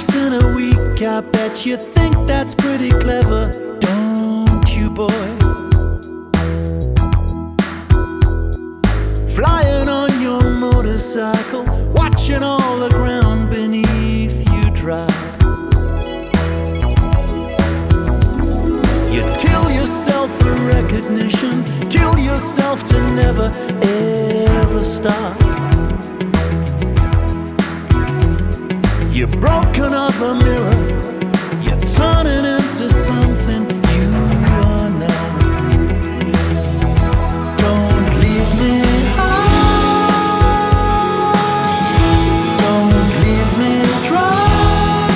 times in a week. I bet you think that's pretty clever, don't you, boy? Flying on your motorcycle, watching all the ground beneath you drop. You kill yourself for recognition, kill yourself to never ever stop. You broke another mirror, you're turning into something you are now. Don't leave me, don't leave me dry.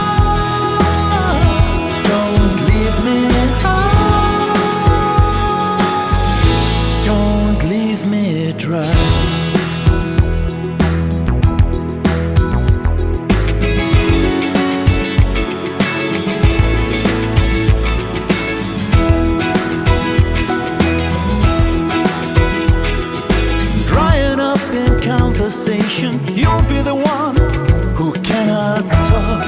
Don't leave me, don't leave me dry. You'll be the one who cannot talk.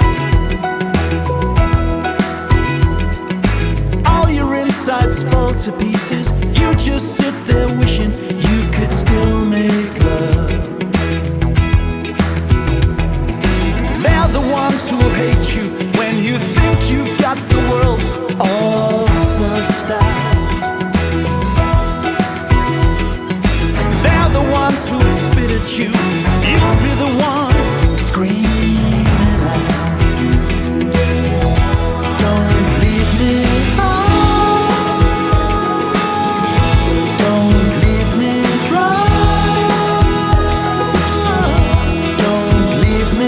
All your insides fall to pieces. You just sit there wishing you could still make love. They're the ones who will hate you when you think you've got the world all sussed out. Who'll spit at you, you'll be the one screaming out. Don't leave me, don't leave me dry. Don't leave me,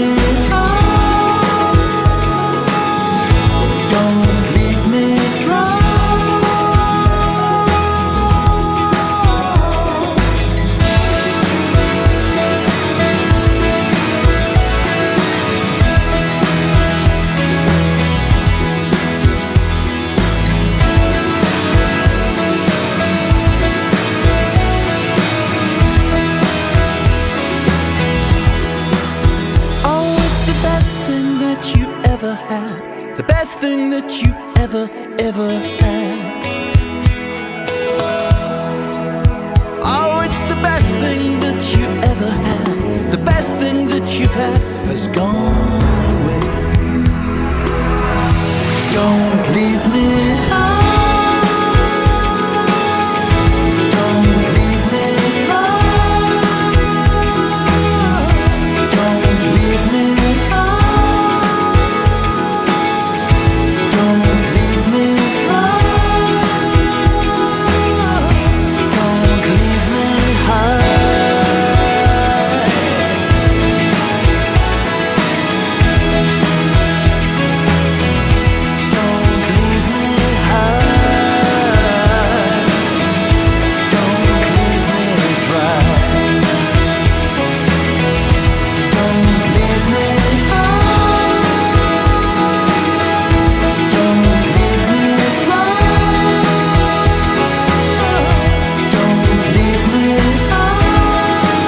don't leave me dry. The best thing that you ever had. Oh, it's the best thing that you ever had. The best thing that you've had has gone away. Don't leave me.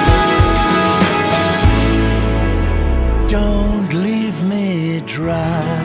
Don't leave me dry.